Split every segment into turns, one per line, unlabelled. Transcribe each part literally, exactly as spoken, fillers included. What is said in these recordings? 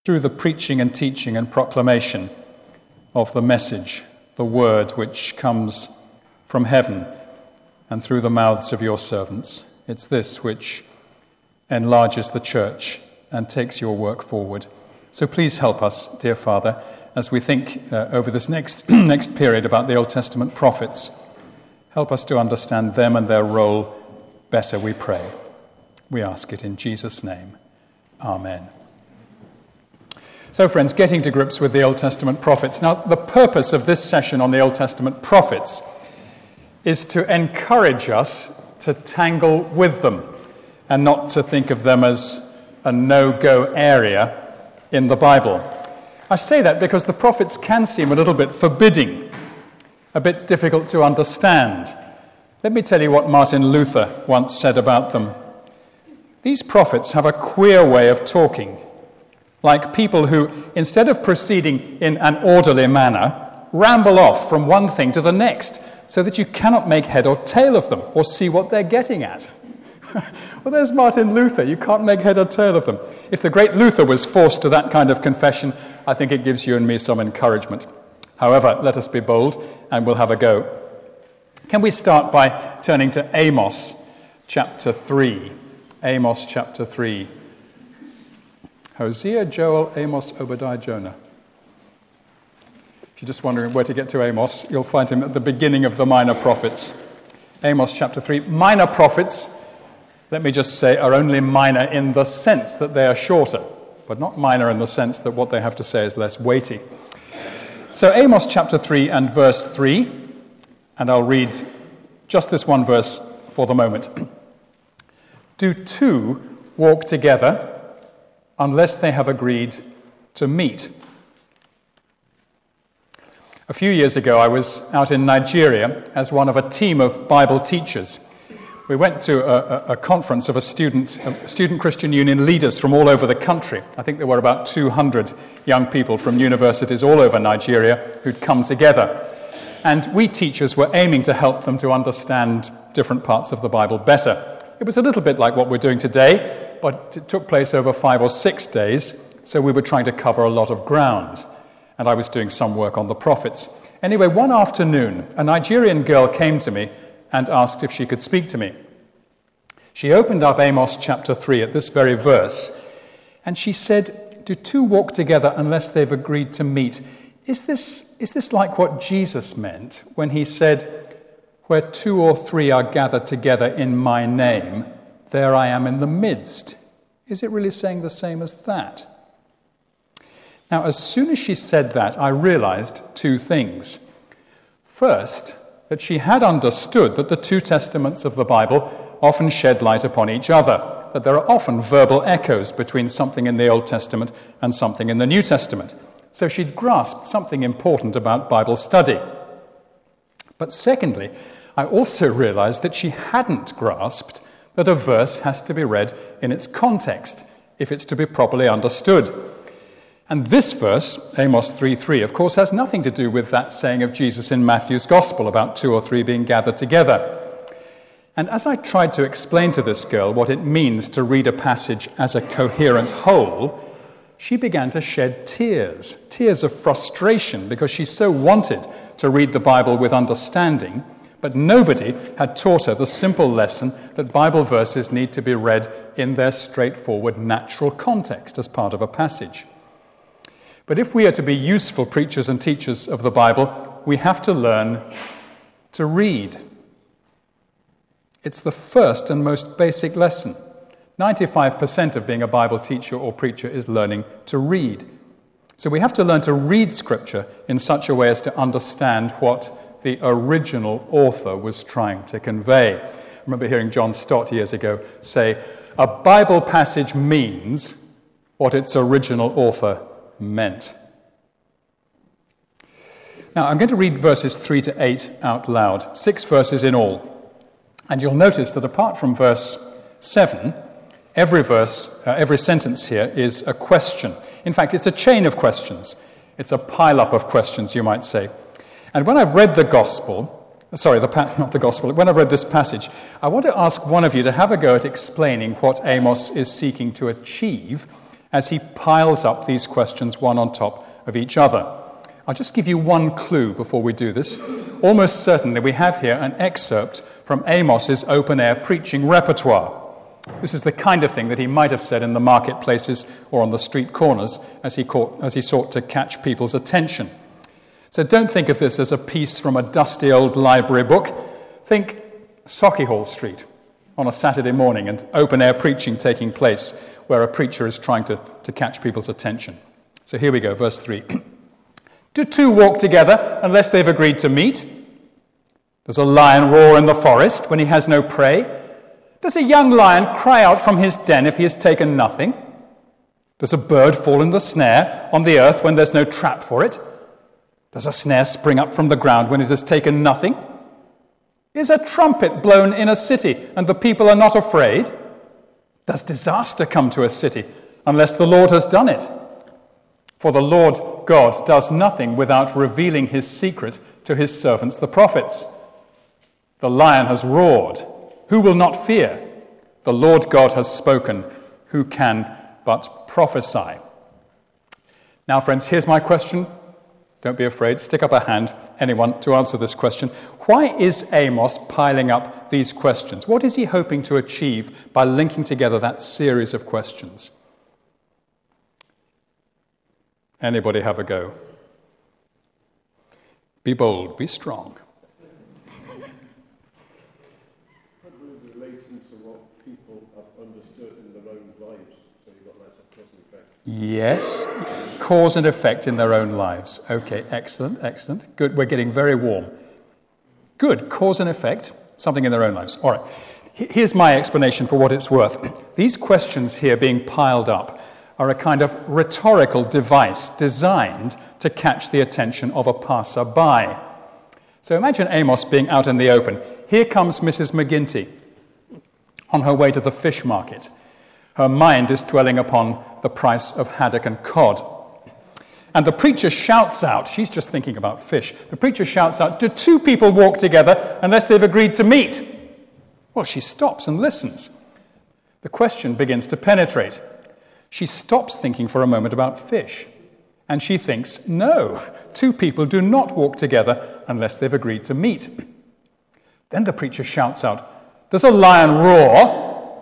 through the preaching and teaching and proclamation of the message, the word which comes from heaven and through the mouths of your servants. It's this which enlarges the church and takes your work forward. So please help us, dear Father, as we think uh, over this next, next period about the Old Testament prophets. Help us to understand them and their role better, we pray. We ask it in Jesus' name. Amen. So, friends, getting to grips with the Old Testament prophets. Now, the purpose of this session on the Old Testament prophets is to encourage us to tangle with them and not to think of them as a no-go area in the Bible. I say that because the prophets can seem a little bit forbidding, a bit difficult to understand. Let me tell you what Martin Luther once said about them. These prophets have a queer way of talking, like people who, instead of proceeding in an orderly manner, ramble off from one thing to the next, so that you cannot make head or tail of them, or see what they're getting at. Well, there's Martin Luther. You can't make head or tail of them. If the great Luther was forced to that kind of confession, I think it gives you and me some encouragement. However, let us be bold, and we'll have a go. Can we start by turning to Amos chapter three? Amos chapter three. Hosea, Joel, Amos, Obadiah, Jonah. If you're just wondering where to get to Amos, you'll find him at the beginning of the minor prophets. Amos chapter three. Minor prophets, let me just say, are only minor in the sense that they are shorter, but not minor in the sense that what they have to say is less weighty. So Amos chapter three and verse three, and I'll read just this one verse for the moment. Do two walk together unless they have agreed to meet? A few years ago, I was out in Nigeria as one of a team of Bible teachers. We went to a, a, a conference of a student, a student Christian Union leaders from all over the country. I think there were about two hundred young people from universities all over Nigeria who'd come together. And we teachers were aiming to help them to understand different parts of the Bible better. It was a little bit like what we're doing today, but it took place over five or six days, so we were trying to cover a lot of ground. And I was doing some work on the prophets. Anyway, one afternoon, a Nigerian girl came to me and asked if she could speak to me. She opened up Amos chapter three at this very verse, and she said, do two walk together unless they've agreed to meet? Is this, is this like what Jesus meant when he said, where two or three are gathered together in my name, there I am in the midst? Is it really saying the same as that? Now, as soon as she said that, I realized two things. First, that she had understood that the two testaments of the Bible often shed light upon each other, that there are often verbal echoes between something in the Old Testament and something in the New Testament. So she'd grasped something important about Bible study. But secondly, I also realized that she hadn't grasped that a verse has to be read in its context if it's to be properly understood. And this verse, Amos three three, of course, has nothing to do with that saying of Jesus in Matthew's Gospel about two or three being gathered together. And as I tried to explain to this girl what it means to read a passage as a coherent whole, she began to shed tears, tears of frustration, because she so wanted to read the Bible with understanding, but nobody had taught her the simple lesson that Bible verses need to be read in their straightforward, natural context as part of a passage. But if we are to be useful preachers and teachers of the Bible, we have to learn to read. It's the first and most basic lesson. ninety-five percent of being a Bible teacher or preacher is learning to read. So we have to learn to read Scripture in such a way as to understand what the original author was trying to convey. I remember hearing John Stott years ago say, a Bible passage means what its original author meant. Now, I'm going to read verses three to eight out loud, six verses in all. And you'll notice that apart from verse seven, every verse, uh, every sentence here is a question. In fact, it's a chain of questions. It's a pile-up of questions, you might say. And when I've read the gospel, sorry, the pa- not the gospel, when I've read this passage, I want to ask one of you to have a go at explaining what Amos is seeking to achieve as he piles up these questions one on top of each other. I'll just give you one clue before we do this. Almost certainly we have here an excerpt from Amos's open-air preaching repertoire. This is the kind of thing that he might have said in the marketplaces or on the street corners as he, caught, as he sought to catch people's attention. So don't think of this as a piece from a dusty old library book. Think Sauchiehall Street on a Saturday morning and open-air preaching taking place where a preacher is trying to, to catch people's attention. So here we go, verse three. Do two walk together unless they've agreed to meet? Does a lion roar in the forest when he has no prey? Does a young lion cry out from his den if he has taken nothing? Does a bird fall in the snare on the earth when there's no trap for it? Does a snare spring up from the ground when it has taken nothing? Is a trumpet blown in a city and the people are not afraid? Does disaster come to a city unless the Lord has done it? For the Lord God does nothing without revealing his secret to his servants the prophets. The lion has roared. Who will not fear? The Lord God has spoken. Who can but prophesy? Now, friends, here's my question. Don't be afraid. Stick up a hand, anyone, to answer this question. Why is Amos piling up these questions? What is he hoping to achieve by linking together that series of questions? Anybody have a go? Be bold, be strong.
Probably relating to what people have understood in their own lives, so you've got lots of cause and effect.
Yes, cause and effect in their own lives. Okay, excellent, excellent. Good, we're getting very warm. Good, cause and effect, something in their own lives. All right, here's my explanation for what it's worth. These questions here being piled up are a kind of rhetorical device designed to catch the attention of a passer-by. So imagine Amos being out in the open. Here comes Missus McGinty on her way to the fish market. Her mind is dwelling upon the price of haddock and cod. And the preacher shouts out, she's just thinking about fish, the preacher shouts out, do two people walk together unless they've agreed to meet? Well, she stops and listens. The question begins to penetrate. She stops thinking for a moment about fish, and she thinks, no, two people do not walk together unless they've agreed to meet. Then the preacher shouts out, does a lion roar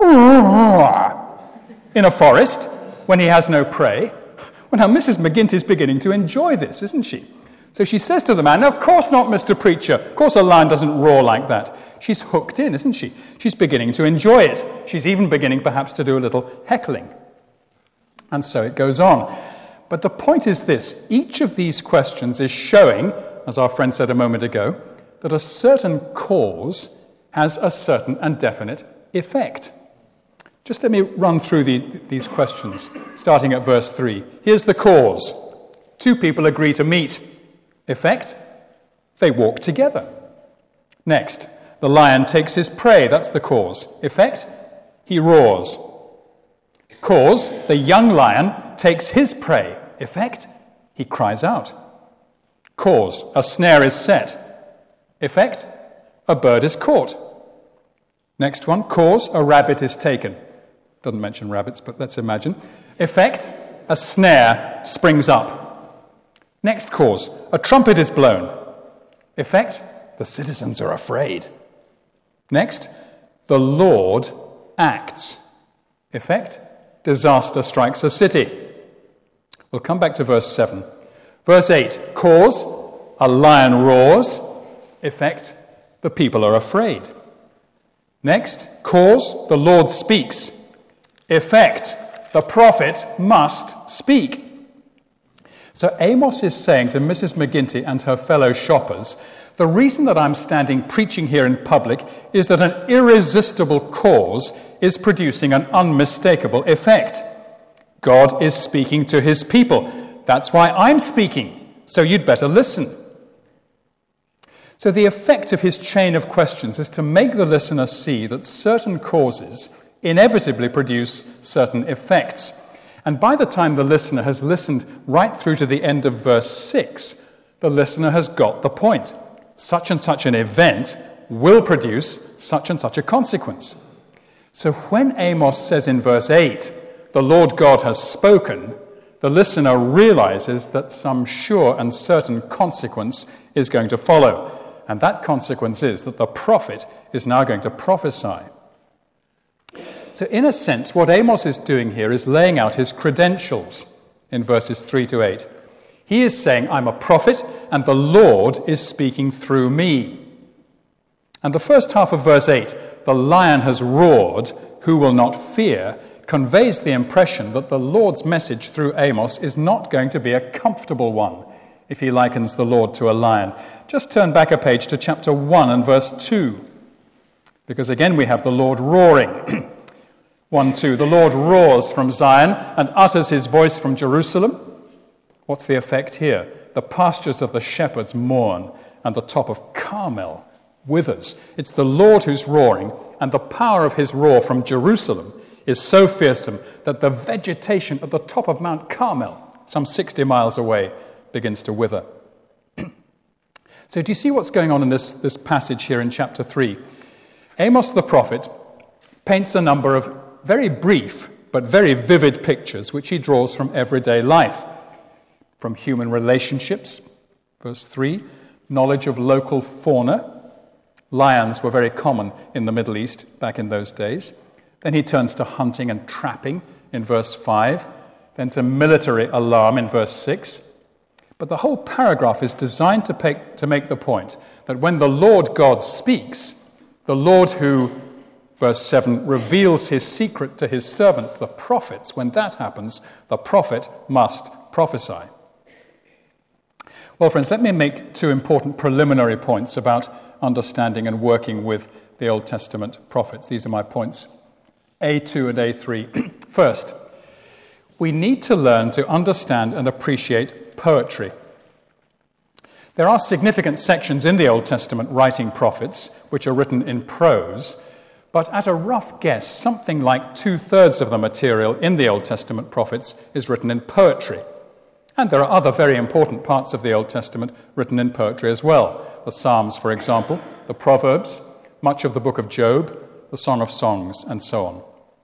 in a forest when he has no prey? Well, now, Missus McGinty is beginning to enjoy this, isn't she? So she says to the man, of course not, Mister Preacher. Of course a lion doesn't roar like that. She's hooked in, isn't she? She's beginning to enjoy it. She's even beginning perhaps to do a little heckling. And so it goes on. But the point is this. Each of these questions is showing, as our friend said a moment ago, that a certain cause has a certain and definite effect. Just let me run through the, these questions, starting at verse three. Here's the cause. Two people agree to meet. Effect? They walk together. Next, the lion takes his prey. That's the cause. Effect? He roars. Cause, the young lion takes his prey. Effect? He cries out. Cause, a snare is set. Effect? A bird is caught. Next one, cause, a rabbit is taken. Doesn't mention rabbits, but let's imagine. Effect, a snare springs up. Next cause, a trumpet is blown. Effect, the citizens are afraid. Next, the Lord acts. Effect, disaster strikes a city. We'll come back to verse seven. Verse eight, cause, a lion roars. Effect, the people are afraid. Next, cause, the Lord speaks. Effect, the prophet must speak. So Amos is saying to Missus McGinty and her fellow shoppers, the reason that I'm standing preaching here in public is that an irresistible cause is producing an unmistakable effect. God is speaking to his people. That's why I'm speaking, so you'd better listen. So the effect of his chain of questions is to make the listener see that certain causes inevitably produce certain effects. And by the time the listener has listened right through to the end of verse six, the listener has got the point. Such and such an event will produce such and such a consequence. So when Amos says in verse eight, the Lord God has spoken, the listener realizes that some sure and certain consequence is going to follow. And that consequence is that the prophet is now going to prophesy. So in a sense, what Amos is doing here is laying out his credentials in verses three to eight. He is saying, I'm a prophet, and the Lord is speaking through me. And the first half of verse eight, the lion has roared, who will not fear, conveys the impression that the Lord's message through Amos is not going to be a comfortable one, if he likens the Lord to a lion. Just turn back a page to chapter one and verse two, because again we have the Lord roaring. one, two, the Lord roars from Zion and utters his voice from Jerusalem. What's the effect here? The pastures of the shepherds mourn, and the top of Carmel withers. It's the Lord who's roaring, and the power of his roar from Jerusalem is so fearsome that the vegetation at the top of Mount Carmel, some sixty miles away, begins to wither. So do you see what's going on in this, this passage here in chapter three? Amos the prophet paints a number of very brief but very vivid pictures which he draws from everyday life. From human relationships, verse three, knowledge of local fauna. Lions were very common in the Middle East back in those days. Then he turns to hunting and trapping in verse five, then to military alarm in verse six. But the whole paragraph is designed to, pay, to make the point that when the Lord God speaks, the Lord who, verse seven, reveals his secret to his servants, the prophets, when that happens, the prophet must prophesy. Well, friends, let me make two important preliminary points about understanding and working with the Old Testament prophets. These are my points, A two and A three. First, we need to learn to understand and appreciate poetry. There are significant sections in the Old Testament writing prophets which are written in prose, but at a rough guess, something like two-thirds of the material in the Old Testament prophets is written in poetry. And there are other very important parts of the Old Testament written in poetry as well. The Psalms, for example, the Proverbs, much of the book of Job, the Song of Songs, and so on.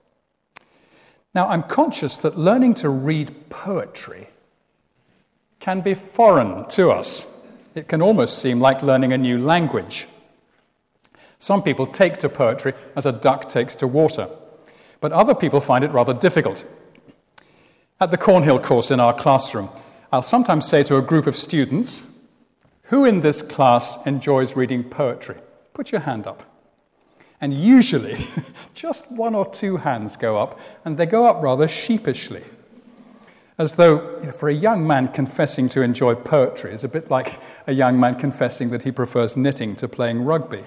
Now, I'm conscious that learning to read poetry can be foreign to us. It can almost seem like learning a new language. Some people take to poetry as a duck takes to water, but other people find it rather difficult. At the Cornhill course in our classroom, I'll sometimes say to a group of students, who in this class enjoys reading poetry? Put your hand up. And usually, just one or two hands go up, and they go up rather sheepishly. As though, you know, for a young man confessing to enjoy poetry is a bit like a young man confessing that he prefers knitting to playing rugby.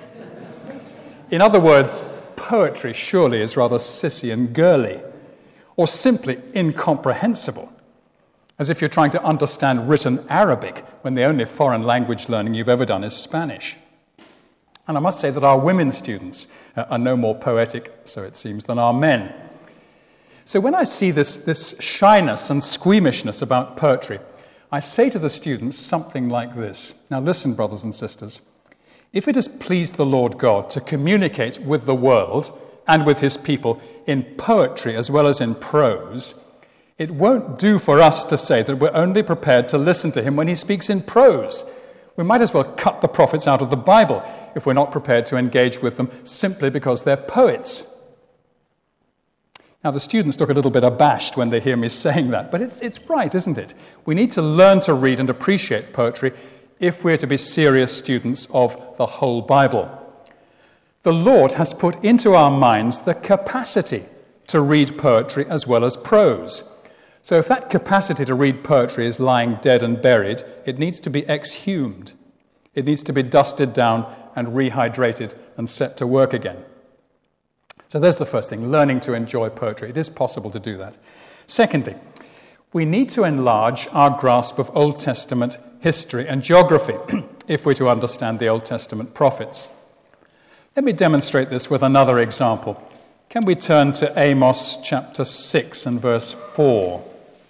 In other words, poetry surely is rather sissy and girly, or simply incomprehensible, as if you're trying to understand written Arabic when the only foreign language learning you've ever done is Spanish. And I must say that our women students are no more poetic, so it seems, than our men. So when I see this, this shyness and squeamishness about poetry, I say to the students something like this. Now listen, brothers and sisters. If it has pleased the Lord God to communicate with the world and with his people in poetry as well as in prose, it won't do for us to say that we're only prepared to listen to him when he speaks in prose. We might as well cut the prophets out of the Bible if we're not prepared to engage with them simply because they're poets. Now, the students look a little bit abashed when they hear me saying that, but it's, it's right, isn't it? We need to learn to read and appreciate poetry if we're to be serious students of the whole Bible. The Lord has put into our minds the capacity to read poetry as well as prose. So if that capacity to read poetry is lying dead and buried, it needs to be exhumed. It needs to be dusted down and rehydrated and set to work again. So there's the first thing, learning to enjoy poetry. It is possible to do that. Secondly, we need to enlarge our grasp of Old Testament history and geography if we're to understand the Old Testament prophets. Let me demonstrate this with another example. Can we turn to Amos chapter six and verse four?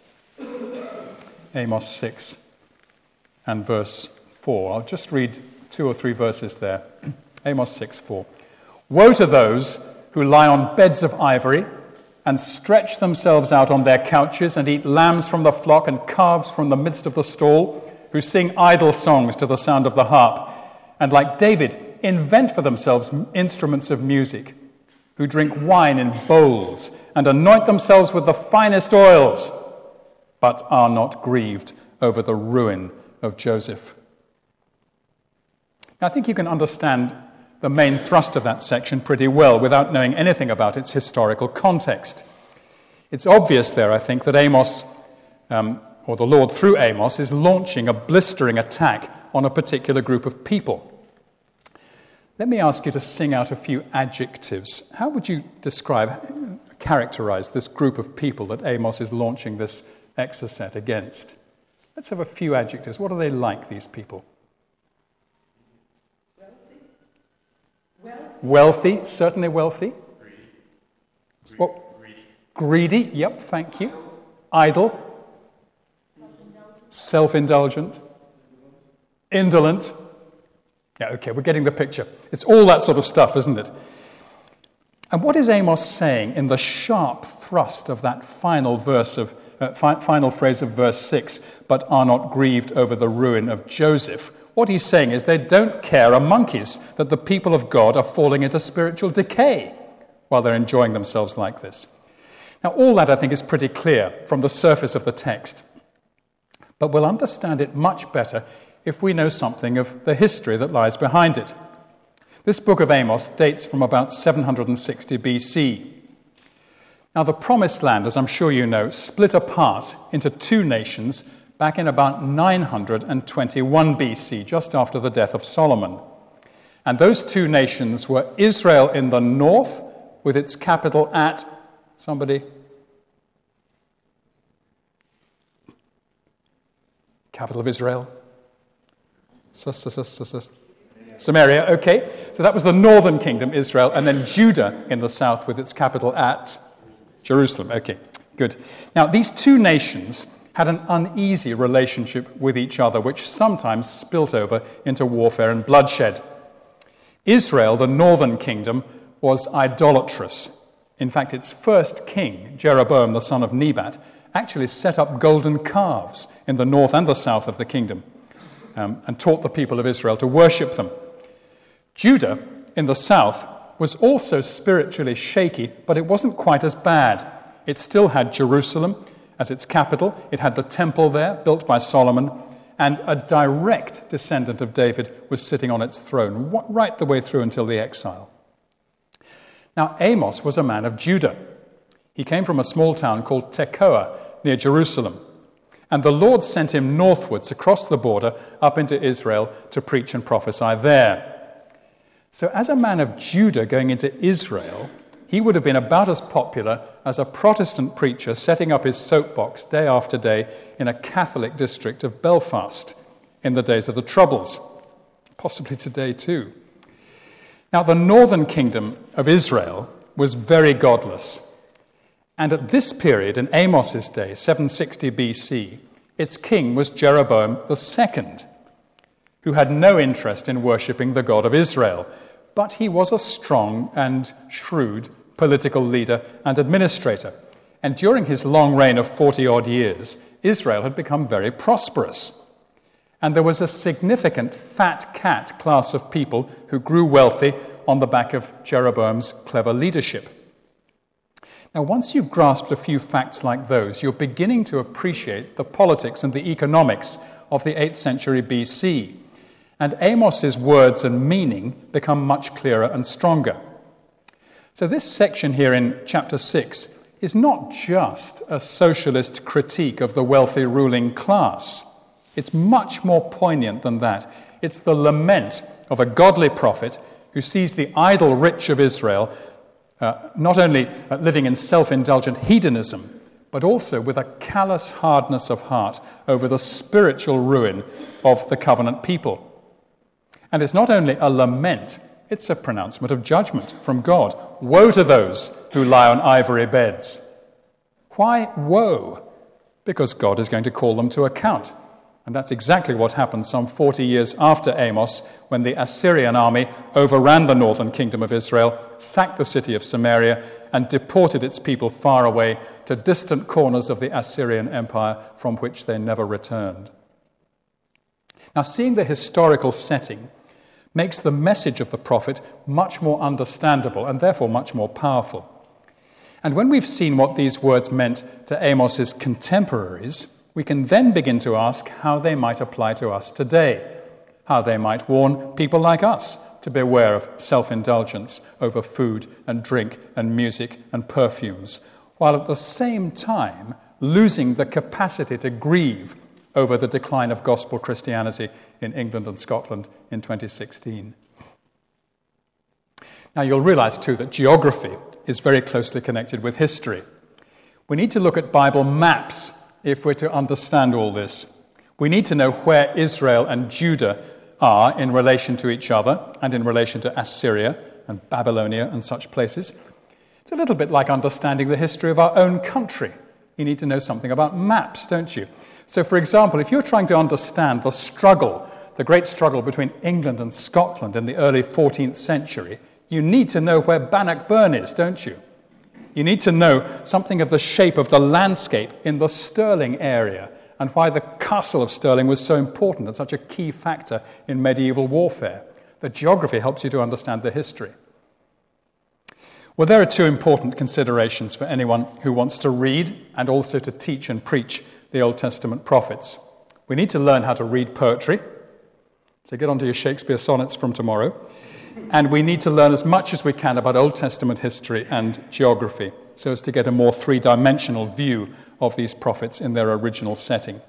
Amos six and verse four. I'll just read two or three verses there. Amos six, four. Woe to those who lie on beds of ivory and stretch themselves out on their couches and eat lambs from the flock and calves from the midst of the stall, who sing idle songs to the sound of the harp, and like David, invent for themselves instruments of music, who drink wine in bowls and anoint themselves with the finest oils, but are not grieved over the ruin of Joseph. Now, I think you can understand the main thrust of that section pretty well without knowing anything about its historical context. It's obvious there, I think, that Amos, um, or the Lord through Amos, is launching a blistering attack on a particular group of people. Let me ask you to sing out a few adjectives. How would you describe, characterize this group of people that Amos is launching this exocet against? Let's have a few adjectives. What are they like, these people? Wealthy, wealthy certainly wealthy. Greedy. What? Greedy. Greedy, yep, thank you. Idle. Self-indulgent. Self-indulgent. Indolent. Yeah, okay, we're getting the picture. It's all that sort of stuff, isn't it? And what is Amos saying in the sharp thrust of that final verse of uh, fi- final phrase of verse six, but are not grieved over the ruin of Joseph? What he's saying is they don't care a monkeys that the people of God are falling into spiritual decay while they're enjoying themselves like this. Now, all that, I think, is pretty clear from the surface of the text. But we'll understand it much better if we know something of the history that lies behind it. This book of Amos dates from about seven hundred sixty B C. Now, the Promised Land, as I'm sure you know, split apart into two nations back in about nine hundred twenty-one B C, just after the death of Solomon. And those two nations were Israel in the north, with its capital at, somebody? Capital of Israel? Samaria, okay. So that was the northern kingdom, Israel, and then Judah in the south with its capital at Jerusalem. Okay, good. Now, these two nations had an uneasy relationship with each other, which sometimes spilt over into warfare and bloodshed. Israel, the northern kingdom, was idolatrous. In fact, its first king, Jeroboam, the son of Nebat, actually set up golden calves in the north and the south of the kingdom, um, and taught the people of Israel to worship them. Judah, in the south, was also spiritually shaky, but it wasn't quite as bad. It still had Jerusalem as its capital. It had the temple there, built by Solomon, and a direct descendant of David was sitting on its throne, right the way through until the exile. Now, Amos was a man of Judah. He came from a small town called Tekoa, near Jerusalem. And the Lord sent him northwards across the border up into Israel to preach and prophesy there. So as a man of Judah going into Israel, he would have been about as popular as a Protestant preacher setting up his soapbox day after day in a Catholic district of Belfast in the days of the Troubles, possibly today too. Now, the northern kingdom of Israel was very godless. And at this period, in Amos's day, seven sixty B C, its king was Jeroboam the second, who had no interest in worshipping the God of Israel. But he was a strong and shrewd political leader and administrator. And during his long reign of forty-odd years, Israel had become very prosperous. And there was a significant fat cat class of people who grew wealthy on the back of Jeroboam's clever leadership. Now, once you've grasped a few facts like those, you're beginning to appreciate the politics and the economics of the eighth century B C. And Amos's words and meaning become much clearer and stronger. So this section here in chapter six is not just a socialist critique of the wealthy ruling class. It's much more poignant than that. It's the lament of a godly prophet who sees the idle rich of Israel Uh, not only uh, living in self-indulgent hedonism, but also with a callous hardness of heart over the spiritual ruin of the covenant people. And it's not only a lament, it's a pronouncement of judgment from God. Woe to those who lie on ivory beds. Why woe? Because God is going to call them to account. And that's exactly what happened some forty years after Amos, when the Assyrian army overran the northern kingdom of Israel, sacked the city of Samaria, and deported its people far away to distant corners of the Assyrian Empire from which they never returned. Now, seeing the historical setting makes the message of the prophet much more understandable and therefore much more powerful. And when we've seen what these words meant to Amos's contemporaries, we can then begin to ask how they might apply to us today, how they might warn people like us to beware of self-indulgence over food and drink and music and perfumes, while at the same time losing the capacity to grieve over the decline of gospel Christianity in England and Scotland in twenty sixteen. Now, you'll realize, too, that geography is very closely connected with history. We need to look at Bible maps if we're to understand all this. We need to know where Israel and Judah are in relation to each other and in relation to Assyria and Babylonia and such places. It's a little bit like understanding the history of our own country. You need to know something about maps, don't you? So, for example, if you're trying to understand the struggle, the great struggle between England and Scotland in the early fourteenth century, you need to know where Bannockburn is, don't you? You need to know something of the shape of the landscape in the Stirling area and why the castle of Stirling was so important and such a key factor in medieval warfare. The geography helps you to understand the history. Well, there are two important considerations for anyone who wants to read and also to teach and preach the Old Testament prophets. We need to learn how to read poetry, so get onto your Shakespeare sonnets from tomorrow, and we need to learn as much as we can about Old Testament history and geography so as to get a more three-dimensional view of these prophets in their original setting.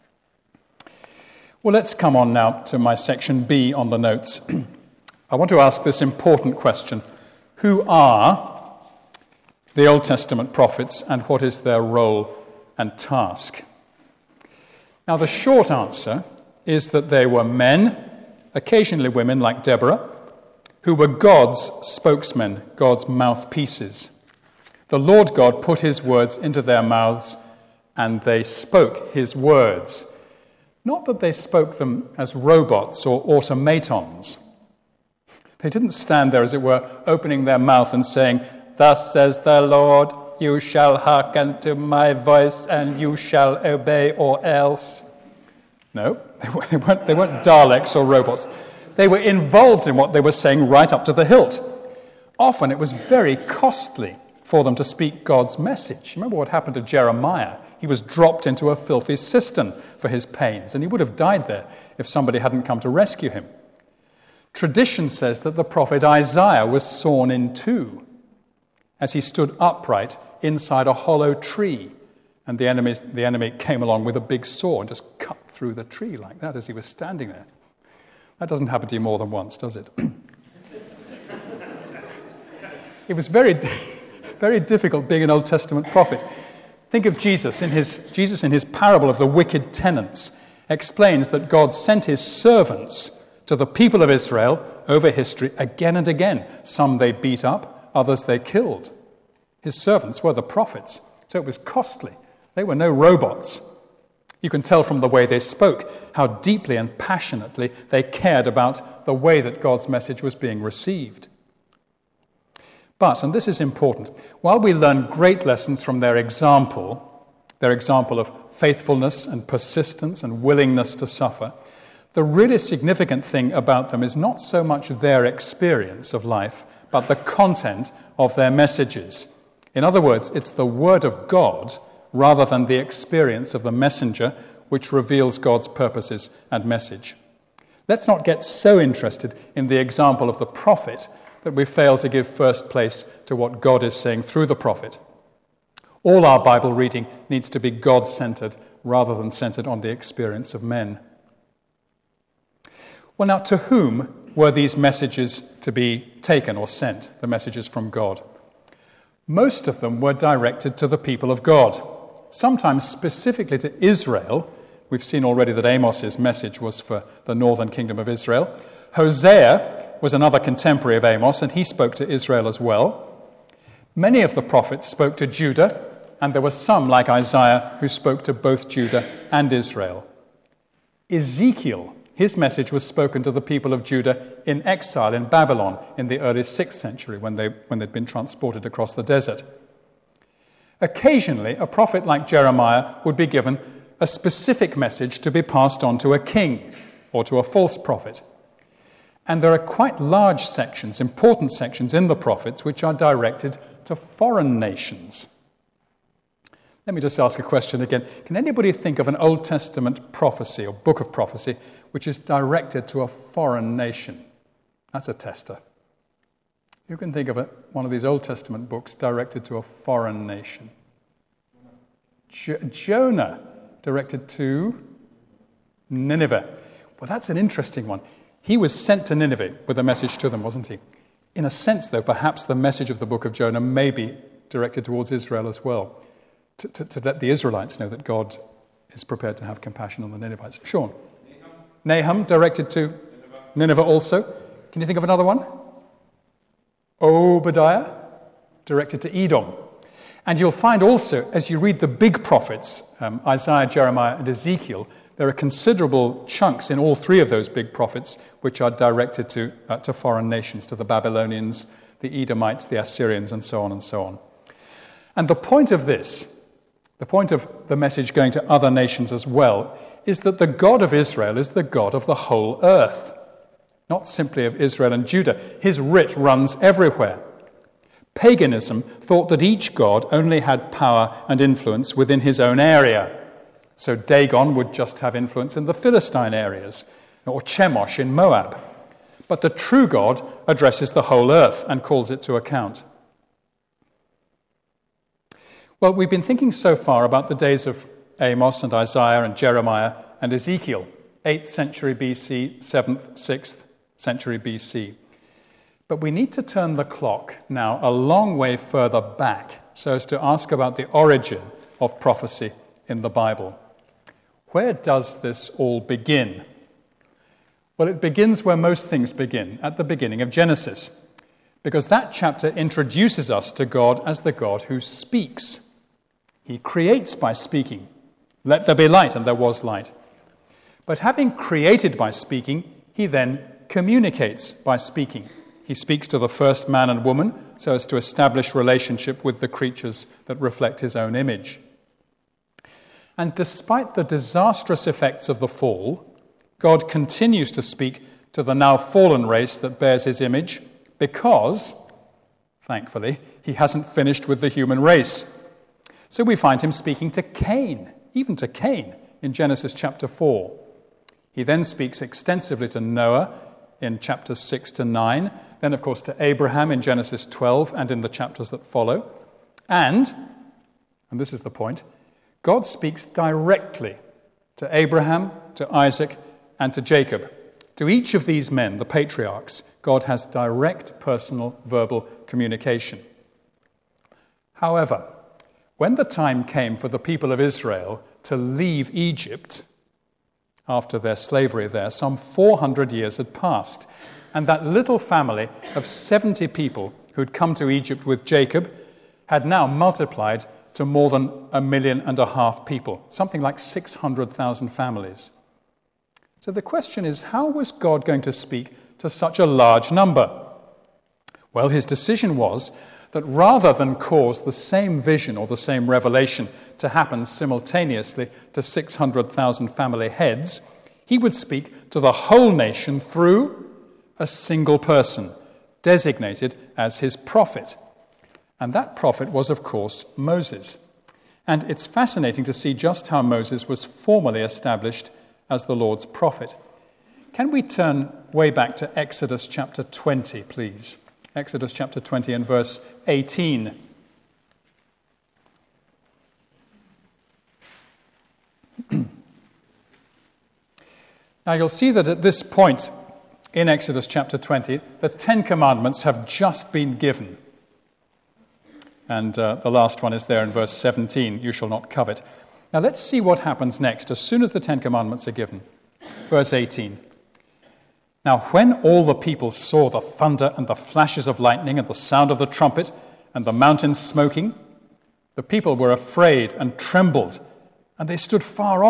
Well, let's come on now to my section B on the notes. I want to ask this important question: who are the Old Testament prophets and what is their role and task? Now, the short answer is that they were men, occasionally women like Deborah, who were God's spokesmen, God's mouthpieces. The Lord God put his words into their mouths, and they spoke his words. Not that they spoke them as robots or automatons. They didn't stand there, as it were, opening their mouth and saying, "Thus says the Lord, you shall hearken to my voice, and you shall obey, or else." No, they weren't, they weren't Daleks or robots. They were involved in what they were saying right up to the hilt. Often it was very costly for them to speak God's message. Remember what happened to Jeremiah? He was dropped into a filthy cistern for his pains, and he would have died there if somebody hadn't come to rescue him. Tradition says that the prophet Isaiah was sawn in two as he stood upright inside a hollow tree, and the, enemies, the enemy came along with a big saw and just cut through the tree like that as he was standing there. That doesn't happen to you more than once, does it? It was very, very difficult being an Old Testament prophet. Think of Jesus in his Jesus in his parable of the wicked tenants explains that God sent his servants to the people of Israel over history again and again. Some they beat up, others they killed. His servants were the prophets, so it was costly. They were no robots. You can tell from the way they spoke how deeply and passionately they cared about the way that God's message was being received. But, and this is important, while we learn great lessons from their example, their example of faithfulness and persistence and willingness to suffer, the really significant thing about them is not so much their experience of life, but the content of their messages. In other words, it's the word of God rather than the experience of the messenger which reveals God's purposes and message. Let's not get so interested in the example of the prophet that we fail to give first place to what God is saying through the prophet. All our Bible reading needs to be God-centered rather than centered on the experience of men. Well, now, to whom were these messages to be taken or sent, the messages from God? Most of them were directed to the people of God, sometimes specifically to Israel. We've seen already that Amos's message was for the northern kingdom of Israel. Hosea was another contemporary of Amos, and he spoke to Israel as well. Many of the prophets spoke to Judah, and there were some, like Isaiah, who spoke to both Judah and Israel. Ezekiel His message was spoken to the people of Judah in exile in Babylon in the early sixth century when, they, when they'd been transported across the desert. Occasionally, a prophet like Jeremiah would be given a specific message to be passed on to a king or to a false prophet. And there are quite large sections, important sections in the prophets, which are directed to foreign nations. Let me just ask a question again. Can anybody think of an Old Testament prophecy or book of prophecy which is directed to a foreign nation? That's a tester. Who can think of a, one of these Old Testament books directed to a foreign nation? Jo- Jonah, directed to Nineveh. Well, that's an interesting one. He was sent to Nineveh with a message to them, wasn't he? In a sense, though, perhaps the message of the book of Jonah may be directed towards Israel as well, to, to, to let the Israelites know that God is prepared to have compassion on the Ninevites. Sean? Nahum, directed to Nineveh. Nineveh also. Can you think of another one? Obadiah, directed to Edom. And you'll find also, as you read the big prophets, um, Isaiah, Jeremiah, and Ezekiel, there are considerable chunks in all three of those big prophets which are directed to, uh, to foreign nations, to the Babylonians, the Edomites, the Assyrians, and so on and so on. And the point of this, the point of the message going to other nations as well, is that the God of Israel is the God of the whole earth, not simply of Israel and Judah. His writ runs everywhere. Paganism thought that each god only had power and influence within his own area. So Dagon would just have influence in the Philistine areas, or Chemosh in Moab. But the true God addresses the whole earth and calls it to account. Well, we've been thinking so far about the days of Amos and Isaiah and Jeremiah and Ezekiel, eighth century B C, seventh, sixth century B C. But we need to turn the clock now a long way further back so as to ask about the origin of prophecy in the Bible. Where does this all begin? Well, it begins where most things begin, at the beginning of Genesis, because that chapter introduces us to God as the God who speaks. He creates by speaking. Let there be light, and there was light. But having created by speaking, he then communicates by speaking. He speaks to the first man and woman so as to establish relationship with the creatures that reflect his own image. And despite the disastrous effects of the fall, God continues to speak to the now fallen race that bears his image because, thankfully, he hasn't finished with the human race. So we find him speaking to Cain, even to Cain, in Genesis chapter four. He then speaks extensively to Noah in chapters six to nine, then, of course, to Abraham in Genesis twelve and in the chapters that follow. And, and this is the point, God speaks directly to Abraham, to Isaac, and to Jacob. To each of these men, the patriarchs, God has direct personal verbal communication. However, when the time came for the people of Israel to leave Egypt after their slavery there, some four hundred years had passed, and that little family of seventy people who'd come to Egypt with Jacob had now multiplied to more than a million and a half people, something like six hundred thousand families. So the question is, how was God going to speak to such a large number? Well, his decision was that rather than cause the same vision or the same revelation to happen simultaneously to six hundred thousand family heads, he would speak to the whole nation through a single person, designated as his prophet. And that prophet was, of course, Moses. And it's fascinating to see just how Moses was formally established as the Lord's prophet. Can we turn way back to Exodus chapter twenty, please? Exodus chapter twenty and verse eighteen. Now you'll see that at this point in Exodus chapter twenty, the Ten Commandments have just been given. And uh, the last one is there in verse seventeen, you shall not covet. Now let's see what happens next as soon as the Ten Commandments are given. Verse eighteen. Now when all the people saw the thunder and the flashes of lightning and the sound of the trumpet and the mountains smoking, the people were afraid and trembled, and they stood far off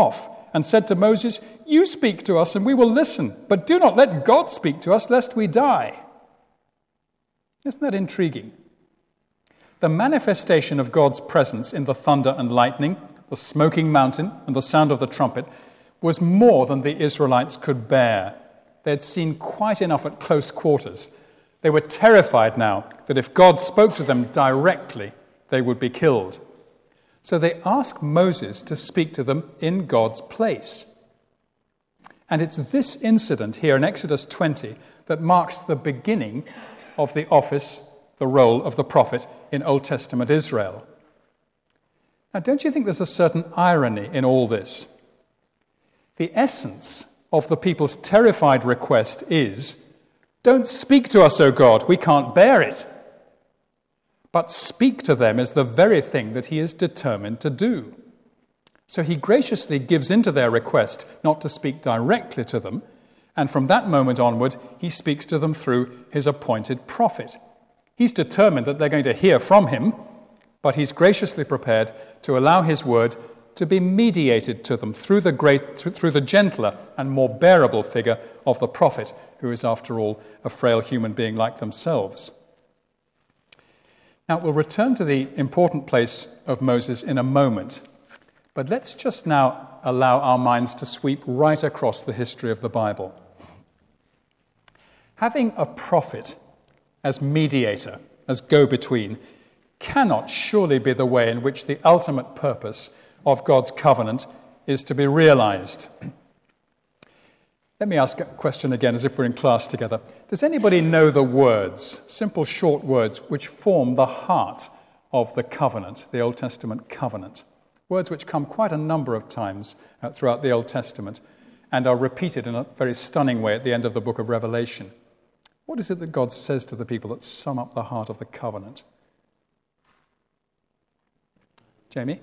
and said to Moses, "You speak to us and we will listen, but do not let God speak to us lest we die." Isn't that intriguing? The manifestation of God's presence in the thunder and lightning, the smoking mountain, and the sound of the trumpet was more than the Israelites could bear. They had seen quite enough at close quarters. They were terrified now that if God spoke to them directly, they would be killed. So they asked Moses to speak to them in God's place. And it's this incident here in Exodus twenty that marks the beginning of the office, the role of the prophet in Old Testament Israel. Now, don't you think there's a certain irony in all this? The essence of the people's terrified request is, "Don't speak to us, O God, we can't bear it." But speak to them is the very thing that he is determined to do. So he graciously gives in to their request not to speak directly to them, and from that moment onward, he speaks to them through his appointed prophet. He's determined that they're going to hear from him, but he's graciously prepared to allow his word to be mediated to them through the great, through the gentler and more bearable figure of the prophet, who is, after all, a frail human being like themselves. Now, we'll return to the important place of Moses in a moment, but let's just now allow our minds to sweep right across the history of the Bible. Having a prophet as mediator, as go-between, cannot surely be the way in which the ultimate purpose of God's covenant is to be realized. Let me ask a question again, as if we're in class together. Does anybody know the words, simple short words, which form the heart of the covenant, the Old Testament covenant? Words which come quite a number of times uh, throughout the Old Testament and are repeated in a very stunning way at the end of the book of Revelation. What is it that God says to the people that sum up the heart of the covenant? Jamie?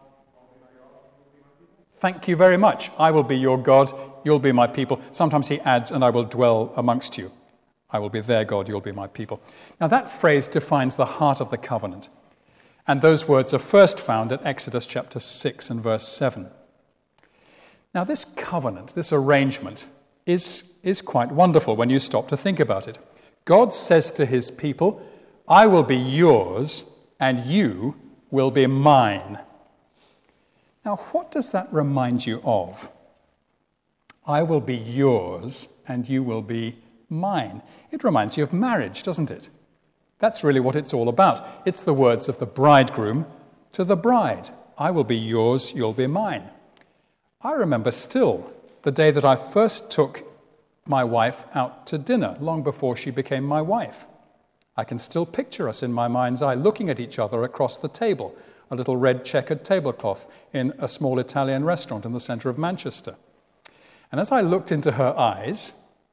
Thank you very much. I will be your God, you'll be my people. Sometimes he adds, and I will dwell amongst you. I will be their God, you'll be my people. Now that phrase defines the heart of the covenant. And those words are first found at Exodus chapter six and verse seven. Now this covenant, this arrangement, is, is quite wonderful when you stop to think about it. God says to his people, "I will be yours and you will be mine." Now, what does that remind you of? I will be yours and you will be mine. It reminds you of marriage, doesn't it? That's really what it's all about. It's the words of the bridegroom to the bride. I will be yours, you'll be mine. I remember still the day that I first took my wife out to dinner, long before she became my wife. I can still picture us in my mind's eye looking at each other across the table, a little red checkered tablecloth in a small Italian restaurant in the centre of Manchester. And as I looked into her eyes,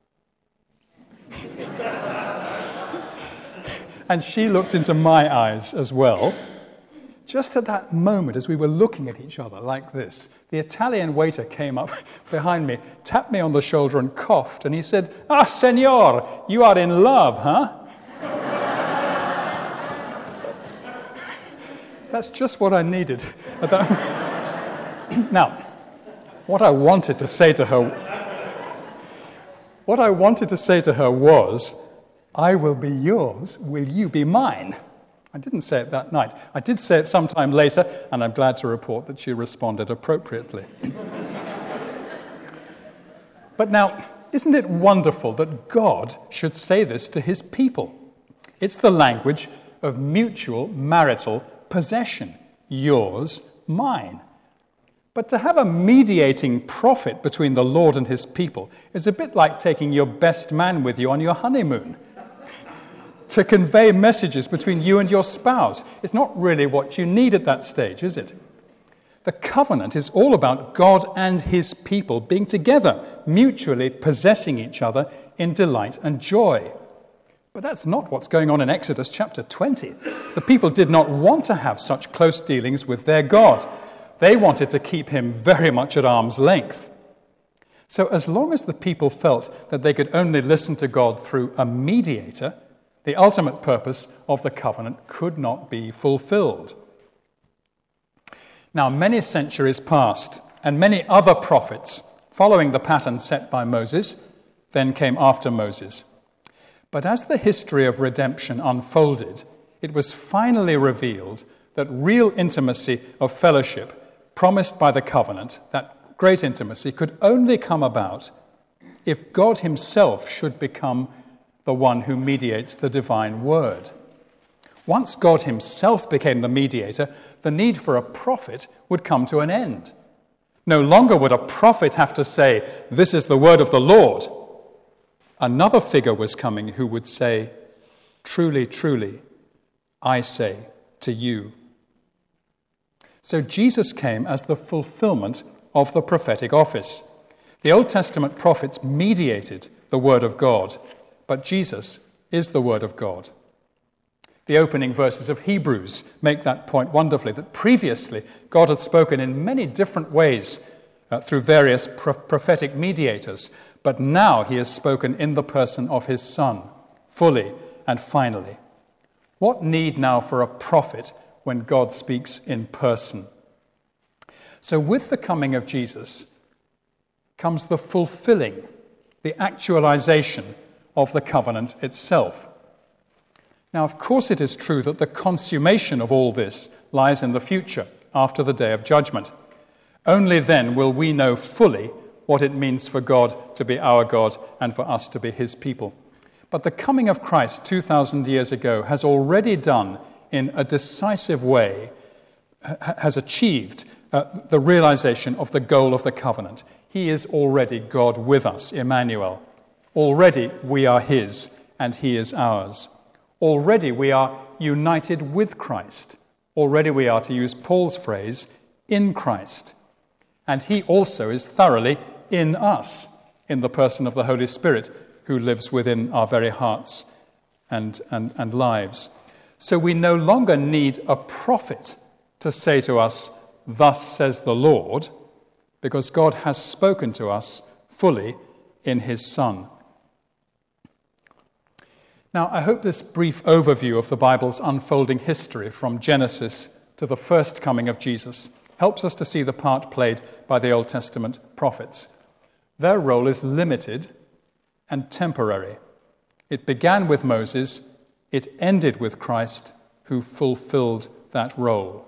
and she looked into my eyes as well, just at that moment, as we were looking at each other like this, the Italian waiter came up behind me, tapped me on the shoulder and coughed, and he said, "Ah, senor, you are in love, huh?" That's just what I needed. Now, what I wanted to say to her, what I wanted to say to her was, "I will be yours, will you be mine?" I didn't say it that night. I did say it sometime later, and I'm glad to report that she responded appropriately. But now, isn't it wonderful that God should say this to his people? It's the language of mutual marital possession. Yours, mine. But to have a mediating prophet between the Lord and his people is a bit like taking your best man with you on your honeymoon. To convey messages between you and your spouse. It's not really what you need at that stage, is it? The covenant is all about God and his people being together, mutually possessing each other in delight and joy. But that's not what's going on in Exodus chapter twenty. The people did not want to have such close dealings with their God. They wanted to keep him very much at arm's length. So as long as the people felt that they could only listen to God through a mediator, the ultimate purpose of the covenant could not be fulfilled. Now, many centuries passed, and many other prophets, following the pattern set by Moses, then came after Moses. But as the history of redemption unfolded, it was finally revealed that real intimacy of fellowship promised by the covenant, that great intimacy, could only come about if God himself should become the one who mediates the divine word. Once God himself became the mediator, the need for a prophet would come to an end. No longer would a prophet have to say, "This is the word of the Lord." Another figure was coming who would say, "Truly, truly, I say to you." So Jesus came as the fulfillment of the prophetic office. The Old Testament prophets mediated the word of God, but Jesus is the word of God. The opening verses of Hebrews make that point wonderfully, that previously God had spoken in many different ways uh, through various pro- prophetic mediators, but now he has spoken in the person of his Son, fully and finally. What need now for a prophet when God speaks in person? So with the coming of Jesus comes the fulfilling, the actualization of the covenant itself. Now, of course, it is true that the consummation of all this lies in the future, after the day of judgment. Only then will we know fully what it means for God to be our God and for us to be his people. But the coming of Christ two thousand years ago has already done, in a decisive way, has achieved uh, the realization of the goal of the covenant. He is already God with us, Emmanuel. Already we are his and he is ours. Already we are united with Christ. Already we are, to use Paul's phrase, in Christ. And he also is thoroughly in us, in the person of the Holy Spirit, who lives within our very hearts and, and, and lives. So we no longer need a prophet to say to us, "Thus says the Lord," because God has spoken to us fully in his Son. Now, I hope this brief overview of the Bible's unfolding history from Genesis to the first coming of Jesus helps us to see the part played by the Old Testament prophets. Their role is limited and temporary. It began with Moses, it ended with Christ, who fulfilled that role.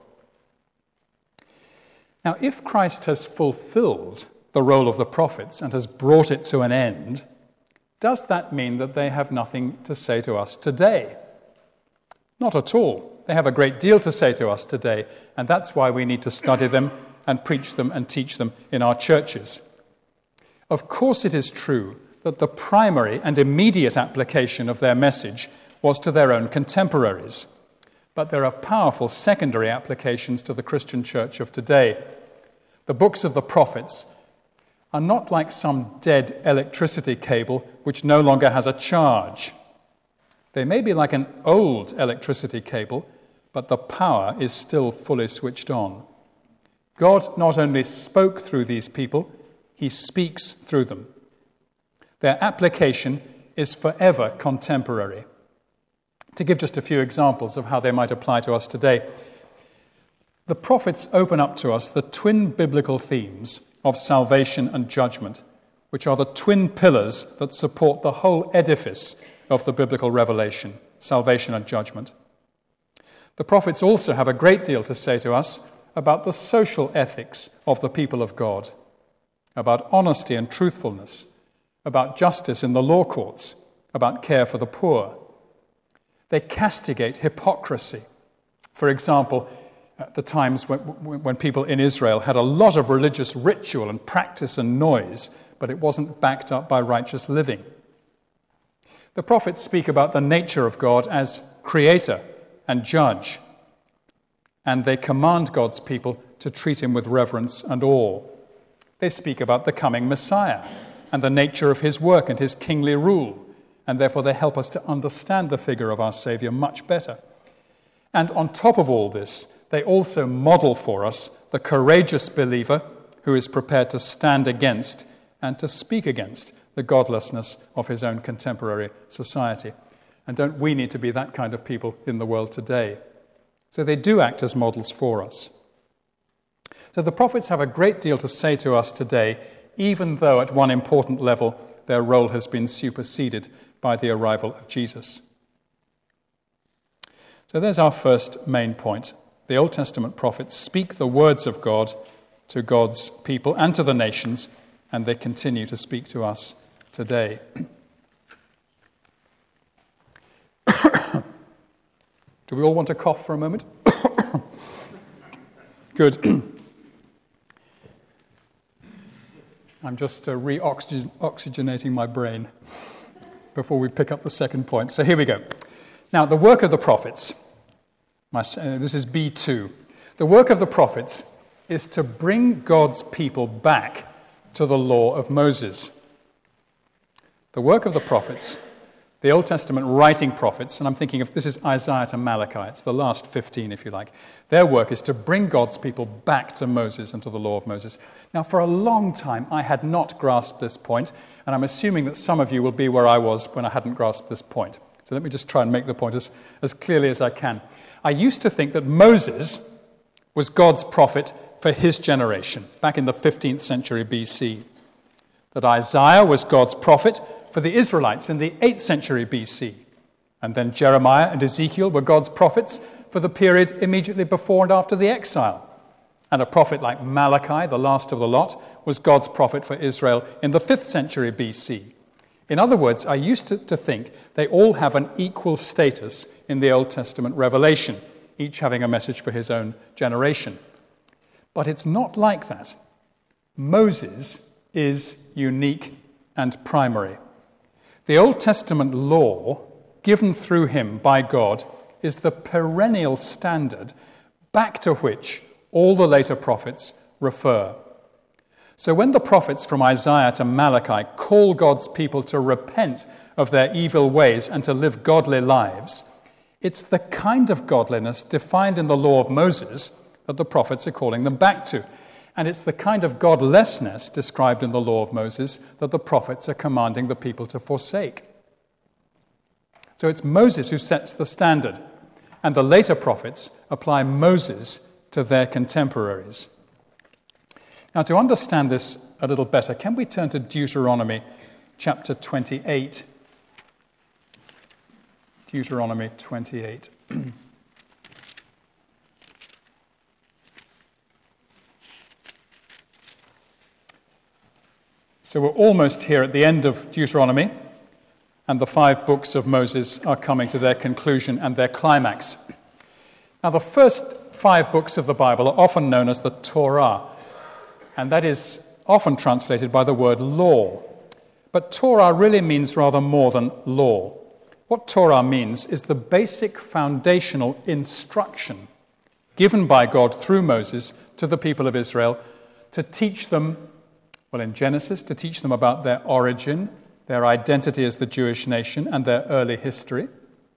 Now, if Christ has fulfilled the role of the prophets and has brought it to an end, does that mean that they have nothing to say to us today? Not at all. They have a great deal to say to us today, and that's why we need to study them and preach them and teach them in our churches. Of course, it is true that the primary and immediate application of their message was to their own contemporaries, but there are powerful secondary applications to the Christian church of today. The books of the prophets are not like some dead electricity cable which no longer has a charge. They may be like an old electricity cable, but the power is still fully switched on. God not only spoke through these people, he speaks through them. Their application is forever contemporary. To give just a few examples of how they might apply to us today, the prophets open up to us the twin biblical themes of salvation and judgment, which are the twin pillars that support the whole edifice of the biblical revelation, salvation and judgment. The prophets also have a great deal to say to us about the social ethics of the people of God, about honesty and truthfulness, about justice in the law courts, about care for the poor. They castigate hypocrisy. For example, at the times when, when people in Israel had a lot of religious ritual and practice and noise, but it wasn't backed up by righteous living. The prophets speak about the nature of God as creator and judge, and they command God's people to treat him with reverence and awe. They speak about the coming Messiah and the nature of his work and his kingly rule, and therefore they help us to understand the figure of our Savior much better. And on top of all this, they also model for us the courageous believer who is prepared to stand against and to speak against the godlessness of his own contemporary society. And don't we need to be that kind of people in the world today? So they do act as models for us. So the prophets have a great deal to say to us today, even though at one important level their role has been superseded by the arrival of Jesus. So there's our first main point. The Old Testament prophets speak the words of God to God's people and to the nations, and they continue to speak to us today. Do we all want to cough for a moment? Good. I'm just uh, re-oxygenating my brain before we pick up the second point. So here we go. Now, the work of the prophets. My, uh, this is B two. The work of the prophets is to bring God's people back to the law of Moses. The work of the prophets, the Old Testament writing prophets, and I'm thinking of, this is Isaiah to Malachi, it's the last fifteen, if you like. Their work is to bring God's people back to Moses and to the law of Moses. Now, for a long time, I had not grasped this point, and I'm assuming that some of you will be where I was when I hadn't grasped this point. So let me just try and make the point as, as clearly as I can. I used to think that Moses was God's prophet for his generation, back in the fifteenth century B C. That Isaiah was God's prophet for the Israelites in the eighth century B C. And then Jeremiah and Ezekiel were God's prophets for the period immediately before and after the exile. And a prophet like Malachi, the last of the lot, was God's prophet for Israel in the fifth century B C. In other words, I used to, to think they all have an equal status in the Old Testament revelation, each having a message for his own generation. But it's not like that. Moses is unique and primary. The Old Testament law, given through him by God, is the perennial standard back to which all the later prophets refer. So when the prophets from Isaiah to Malachi call God's people to repent of their evil ways and to live godly lives, it's the kind of godliness defined in the law of Moses that the prophets are calling them back to. And it's the kind of godlessness described in the law of Moses that the prophets are commanding the people to forsake. So it's Moses who sets the standard, and the later prophets apply Moses to their contemporaries. Now, to understand this a little better, can we turn to Deuteronomy chapter twenty-eight? Deuteronomy twenty-eight. So we're almost here at the end of Deuteronomy, and the five books of Moses are coming to their conclusion and their climax. Now, the first five books of the Bible are often known as the Torah, and that is often translated by the word law. But Torah really means rather more than law. What Torah means is the basic foundational instruction given by God through Moses to the people of Israel to teach them, well, in Genesis, to teach them about their origin, their identity as the Jewish nation, and their early history.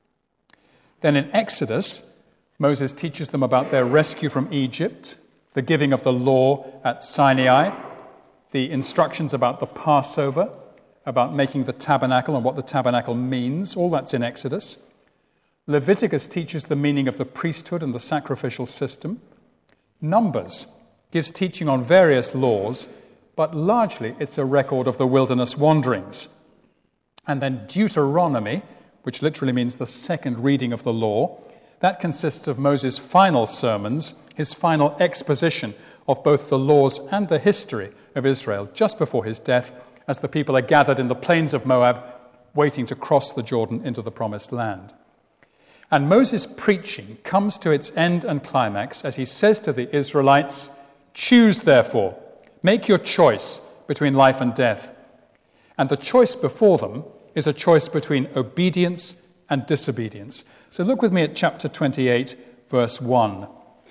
Then in Exodus, Moses teaches them about their rescue from Egypt, the giving of the law at Sinai, the instructions about the Passover, about making the tabernacle and what the tabernacle means. All that's in Exodus. Leviticus teaches the meaning of the priesthood and the sacrificial system. Numbers gives teaching on various laws, but largely it's a record of the wilderness wanderings. And then Deuteronomy, which literally means the second reading of the law, that consists of Moses' final sermons, his final exposition of both the laws and the history of Israel just before his death, as the people are gathered in the plains of Moab, waiting to cross the Jordan into the promised land. And Moses' preaching comes to its end and climax as he says to the Israelites, "Choose, therefore, make your choice between life and death." And the choice before them is a choice between obedience and disobedience. So look with me at chapter twenty-eight, verse one.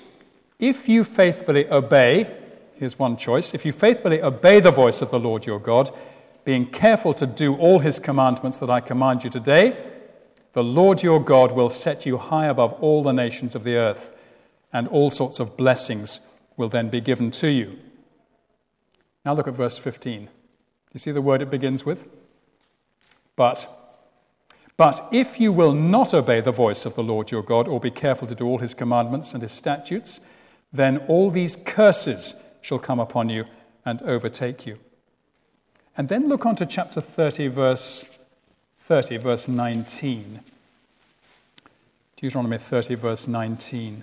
If you faithfully obey, here's one choice, if you faithfully obey the voice of the Lord your God, being careful to do all his commandments that I command you today, the Lord your God will set you high above all the nations of the earth, and all sorts of blessings will then be given to you. Now look at verse fifteen. You see the word it begins with? But. But if you will not obey the voice of the Lord your God, or be careful to do all his commandments and his statutes, then all these curses shall come upon you and overtake you. And then look on to chapter thirty, verse thirty, verse nineteen. Deuteronomy thirty, verse nineteen.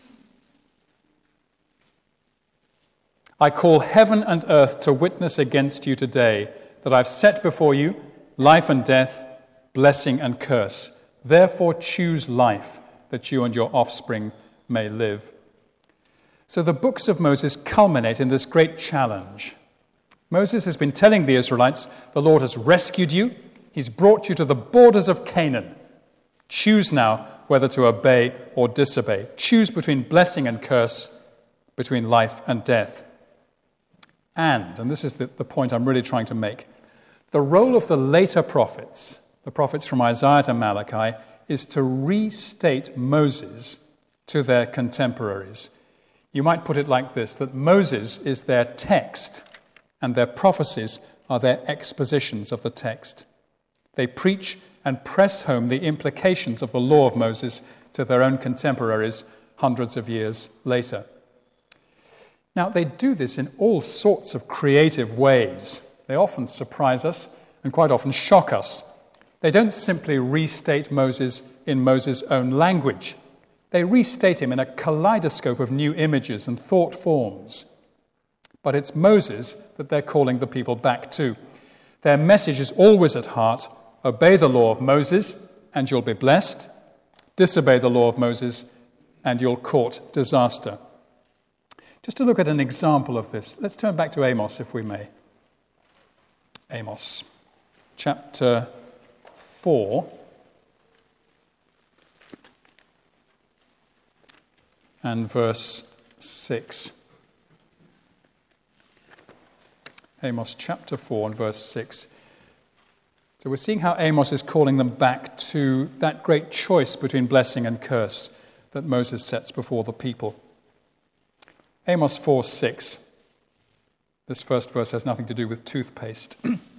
I call heaven and earth to witness against you today that I've set before you life and death, blessing and curse. Therefore choose life, that you and your offspring may live. So the books of Moses culminate in this great challenge. Moses has been telling the Israelites, the Lord has rescued you, he's brought you to the borders of Canaan. Choose now whether to obey or disobey. Choose between blessing and curse, between life and death. And, and this is the, the point I'm really trying to make, the role of the later prophets, the prophets from Isaiah to Malachi, is to restate Moses to their contemporaries. You might put it like this, that Moses is their text and their prophecies are their expositions of the text. They preach and press home the implications of the law of Moses to their own contemporaries hundreds of years later. Now, they do this in all sorts of creative ways. They often surprise us and quite often shock us. They don't simply restate Moses in Moses' own language. They restate him in a kaleidoscope of new images and thought forms. But it's Moses that they're calling the people back to. Their message is always at heart: obey the law of Moses and you'll be blessed. Disobey the law of Moses and you'll court disaster. Just to look at an example of this, let's turn back to Amos, if we may. Amos, chapter four. And verse six. Amos chapter four and verse six. So we're seeing how Amos is calling them back to that great choice between blessing and curse that Moses sets before the people. Amos four six. This first verse has nothing to do with toothpaste.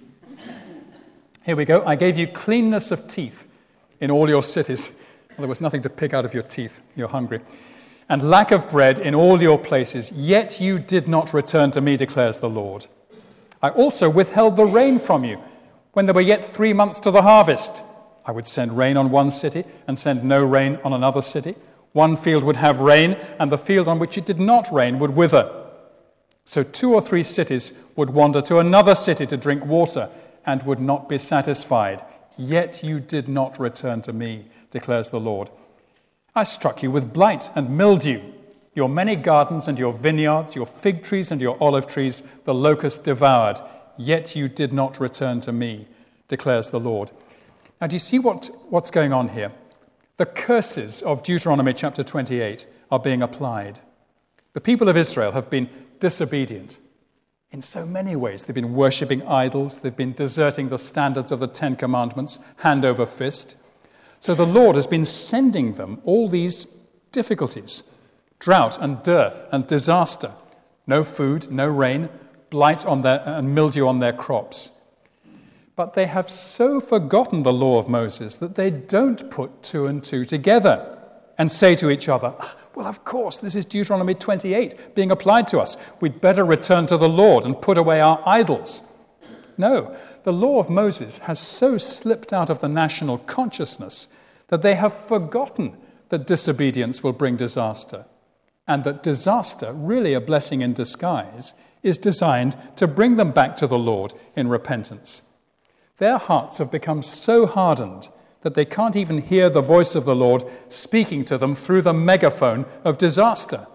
Here we go. I gave you cleanness of teeth in all your cities. Well, there was nothing to pick out of your teeth. You're hungry. And lack of bread in all your places, yet you did not return to me, declares the Lord. I also withheld the rain from you when there were yet three months to the harvest. I would send rain on one city and send no rain on another city. One field would have rain, and the field on which it did not rain would wither. So two or three cities would wander to another city to drink water and would not be satisfied. Yet you did not return to me, declares the Lord. I struck you with blight and mildew. Your many gardens and your vineyards, your fig trees and your olive trees, the locust devoured. Yet you did not return to me, declares the Lord. Now, do you see what, what's going on here? The curses of Deuteronomy chapter twenty-eight are being applied. The people of Israel have been disobedient in so many ways. They've been worshipping idols. They've been deserting the standards of the Ten Commandments, hand over fist. So the Lord has been sending them all these difficulties, drought and dearth and disaster, no food, no rain, blight on their, and mildew on their crops. But they have so forgotten the law of Moses that they don't put two and two together and say to each other, well, of course, this is Deuteronomy twenty-eight being applied to us. We'd better return to the Lord and put away our idols. No, the law of Moses has so slipped out of the national consciousness that they have forgotten that disobedience will bring disaster, and that disaster, really a blessing in disguise, is designed to bring them back to the Lord in repentance. Their hearts have become so hardened that they can't even hear the voice of the Lord speaking to them through the megaphone of disaster.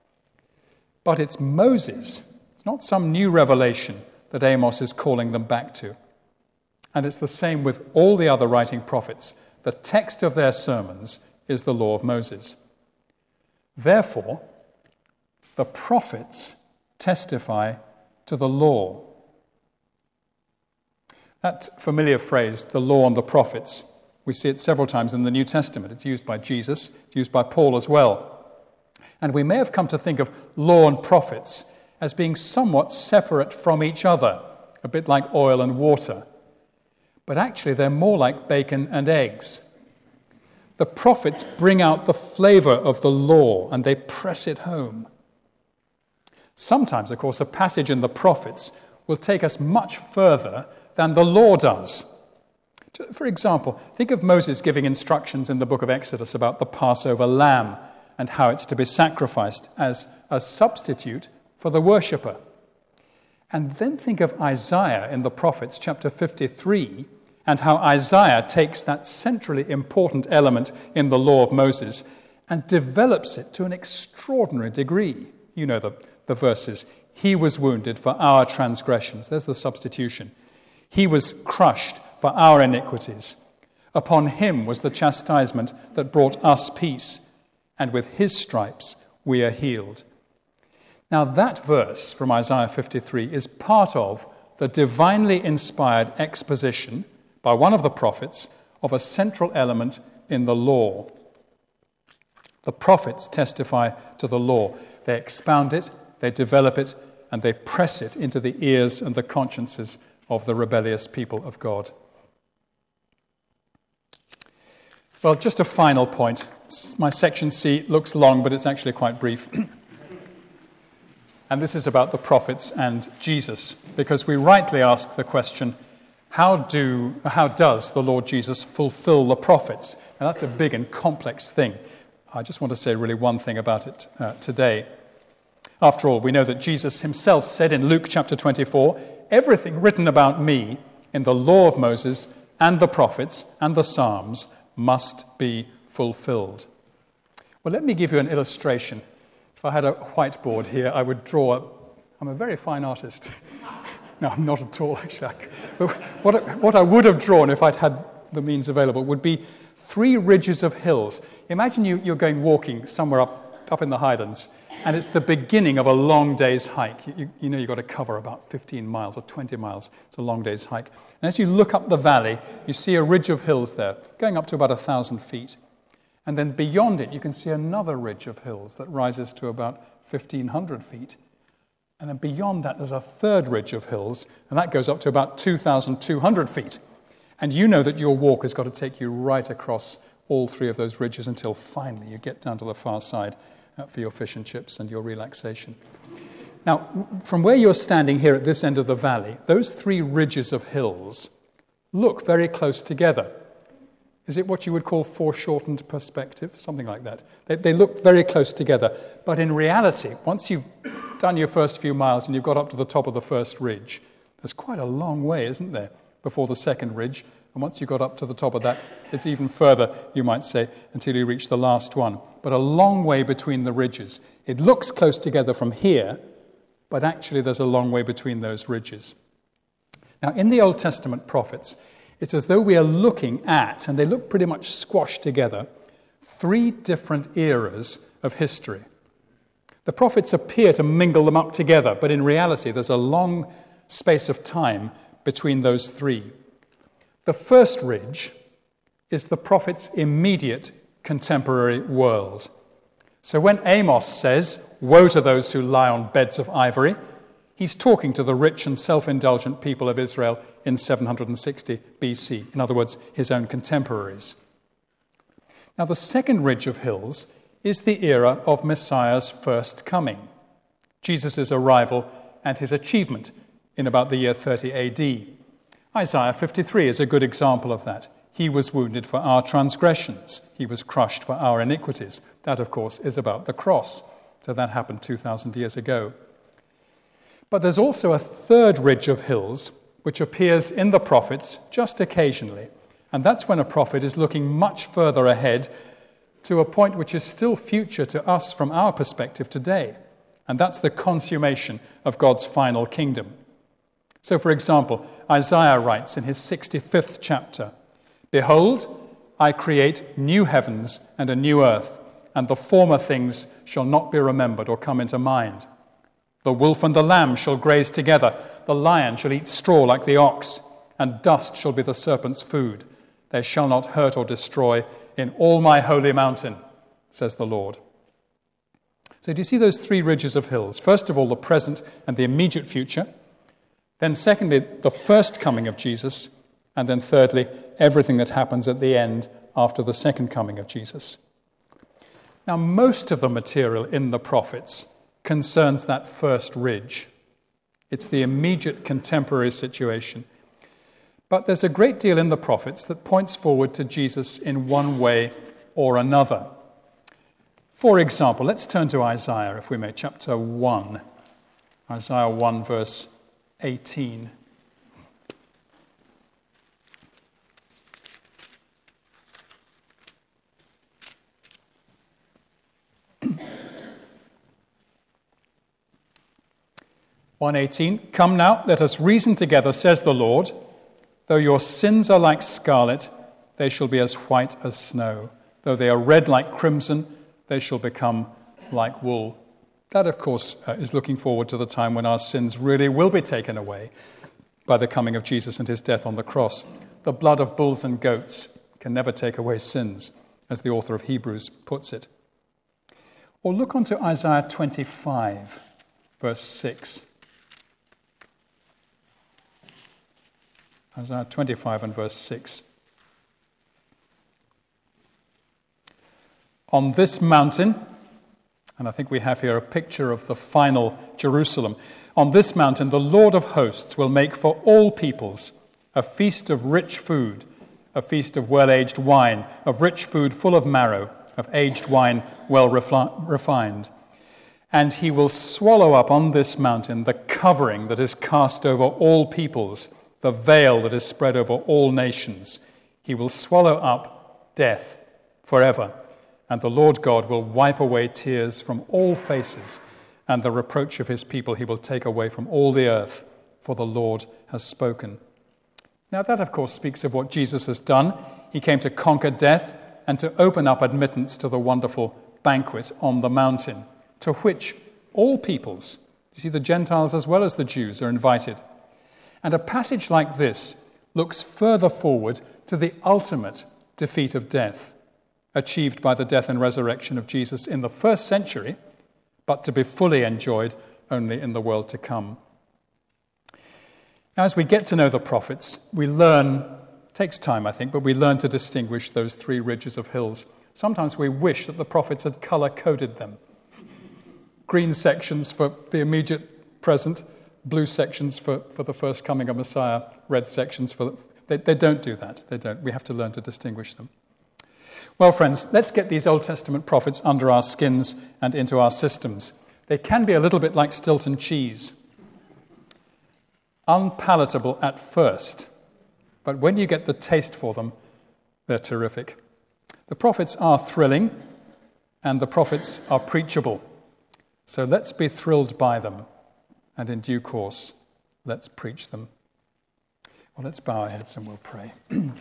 But it's Moses, it's not some new revelation that Amos is calling them back to. And it's the same with all the other writing prophets. The text of their sermons is the law of Moses. Therefore, the prophets testify to the law. That familiar phrase, the law and the prophets, we see it several times in the New Testament. It's used by Jesus, it's used by Paul as well. And we may have come to think of law and prophets as being somewhat separate from each other, a bit like oil and water. But actually, they're more like bacon and eggs. The prophets bring out the flavor of the law and they press it home. Sometimes, of course, a passage in the prophets will take us much further than the law does. For example, think of Moses giving instructions in the book of Exodus about the Passover lamb and how it's to be sacrificed as a substitute for the worshipper. And then think of Isaiah in the prophets, chapter fifty-three, and how Isaiah takes that centrally important element in the law of Moses and develops it to an extraordinary degree. You know the, the verses. He was wounded for our transgressions. There's the substitution. He was crushed for our iniquities. Upon him was the chastisement that brought us peace, and with his stripes we are healed. Now that verse from Isaiah fifty-three is part of the divinely inspired exposition by one of the prophets of a central element in the law. The prophets testify to the law. They expound it, they develop it, and they press it into the ears and the consciences of the rebellious people of God. Well, just a final point. My section C looks long, but it's actually quite brief. And this is about the prophets and Jesus, because we rightly ask the question, how do, how does the Lord Jesus fulfill the prophets? Now, that's a big and complex thing. I just want to say really one thing about it uh, today. After all, we know that Jesus himself said in Luke chapter twenty-four, everything written about me in the law of Moses and the prophets and the Psalms must be fulfilled. Well, let me give you an illustration. If I had a whiteboard here, I would draw a, I'm a very fine artist. No, I'm not at all, actually. But what, I, what I would have drawn if I'd had the means available would be three ridges of hills. Imagine you, you're going walking somewhere up, up in the Highlands, and it's the beginning of a long day's hike. You, you know you've got to cover about fifteen miles or twenty miles. It's a long day's hike. And as you look up the valley, you see a ridge of hills there, going up to about one thousand feet. And then beyond it, you can see another ridge of hills that rises to about fifteen hundred feet. And then beyond that, there's a third ridge of hills, and that goes up to about two thousand two hundred feet. And you know that your walk has got to take you right across all three of those ridges until finally you get down to the far side uh, for your fish and chips and your relaxation. Now, from where you're standing here at this end of the valley, those three ridges of hills look very close together. Is it what you would call foreshortened perspective? Something like that. They, they look very close together. But in reality, once you've done your first few miles and you've got up to the top of the first ridge, there's quite a long way, isn't there, before the second ridge. And once you've got up to the top of that, it's even further, you might say, until you reach the last one. But a long way between the ridges. It looks close together from here, but actually there's a long way between those ridges. Now, in the Old Testament prophets, it's as though we are looking at, and they look pretty much squashed together, three different eras of history. The prophets appear to mingle them up together, but in reality there's a long space of time between those three. The first ridge is the prophet's immediate contemporary world. So when Amos says, "Woe to those who lie on beds of ivory," he's talking to the rich and self-indulgent people of Israel in seven hundred sixty B C, in other words, his own contemporaries. Now, the second ridge of hills is the era of Messiah's first coming, Jesus' arrival and his achievement in about the year thirty A D. Isaiah fifty-three is a good example of that. He was wounded for our transgressions. He was crushed for our iniquities. That, of course, is about the cross. So that happened two thousand years ago. But there's also a third ridge of hills which appears in the prophets just occasionally. And that's when a prophet is looking much further ahead to a point which is still future to us from our perspective today. And that's the consummation of God's final kingdom. So, for example, Isaiah writes in his sixty-fifth chapter, "Behold, I create new heavens and a new earth, and the former things shall not be remembered or come into mind. The wolf and the lamb shall graze together, the lion shall eat straw like the ox, and dust shall be the serpent's food. They shall not hurt or destroy in all my holy mountain, says the Lord." So do you see those three ridges of hills? First of all, the present and the immediate future. Then secondly, the first coming of Jesus. And then thirdly, everything that happens at the end after the second coming of Jesus. Now, most of the material in the prophets concerns that first ridge. It's the immediate contemporary situation. But there's a great deal in the prophets that points forward to Jesus in one way or another. For example, let's turn to Isaiah, if we may, chapter one. Isaiah one, verse eighteen. one eighteen, "Come now, let us reason together, says the Lord. Though your sins are like scarlet, they shall be as white as snow. Though they are red like crimson, they shall become like wool." That, of course, uh, is looking forward to the time when our sins really will be taken away by the coming of Jesus and his death on the cross. The blood of bulls and goats can never take away sins, as the author of Hebrews puts it. Or look on to Isaiah twenty-five, verse six. Isaiah twenty-five and verse six. "On this mountain," and I think we have here a picture of the final Jerusalem, "on this mountain the Lord of hosts will make for all peoples a feast of rich food, a feast of well-aged wine, of rich food full of marrow, of aged wine well refi- refined. And he will swallow up on this mountain the covering that is cast over all peoples, the veil that is spread over all nations. He will swallow up death forever, and the Lord God will wipe away tears from all faces, and the reproach of his people he will take away from all the earth, for the Lord has spoken." Now that, of course, speaks of what Jesus has done. He came to conquer death and to open up admittance to the wonderful banquet on the mountain, to which all peoples, you see, the Gentiles as well as the Jews, are invited. And a passage like this looks further forward to the ultimate defeat of death, achieved by the death and resurrection of Jesus in the first century, but to be fully enjoyed only in the world to come. Now, as we get to know the prophets, we learn, it takes time I think, but we learn to distinguish those three ridges of hills. Sometimes we wish that the prophets had color-coded them. Green sections for the immediate present, blue sections for, for the first coming of Messiah, red sections for... The, they, they don't do that. They don't. We have to learn to distinguish them. Well, friends, let's get these Old Testament prophets under our skins and into our systems. They can be a little bit like Stilton cheese. Unpalatable at first, but when you get the taste for them, they're terrific. The prophets are thrilling, and the prophets are preachable. So let's be thrilled by them, and in due course, let's preach them. Well, let's bow our heads and we'll pray.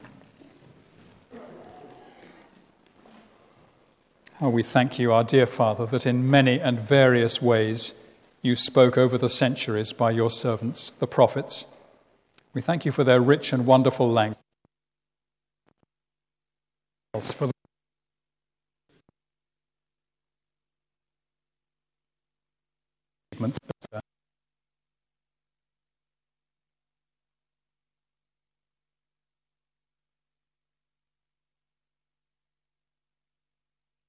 Oh, we thank you, our dear Father, that in many and various ways you spoke over the centuries by your servants, the prophets. We thank you for their rich and wonderful language. For the